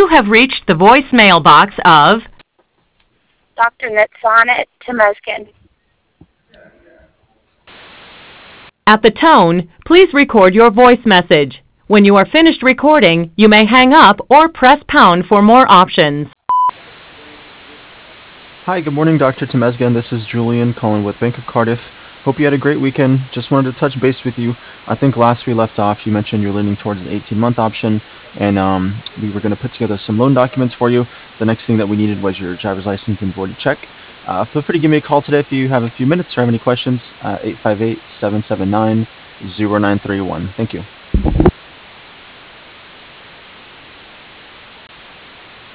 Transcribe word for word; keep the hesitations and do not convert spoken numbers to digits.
have reached the voicemail box of Doctor Nitsanet Temeskin. At the tone, please record your voice message. When you are finished recording, you may hang up or press pound for more options. Hi, good morning, Doctor Temesgen. This is Julian calling with Bank of Cardiff. Hope you had a great weekend. Just wanted to touch base with you. I think last we left off, you mentioned you're leaning towards an eighteen-month option, and um, we were going to put together some loan documents for you. The next thing that we needed was your driver's license and voided check. Uh, feel free to give me a call today if you have a few minutes or have any questions. Uh, eight five eight, seven seven nine, zero nine three one. Thank you.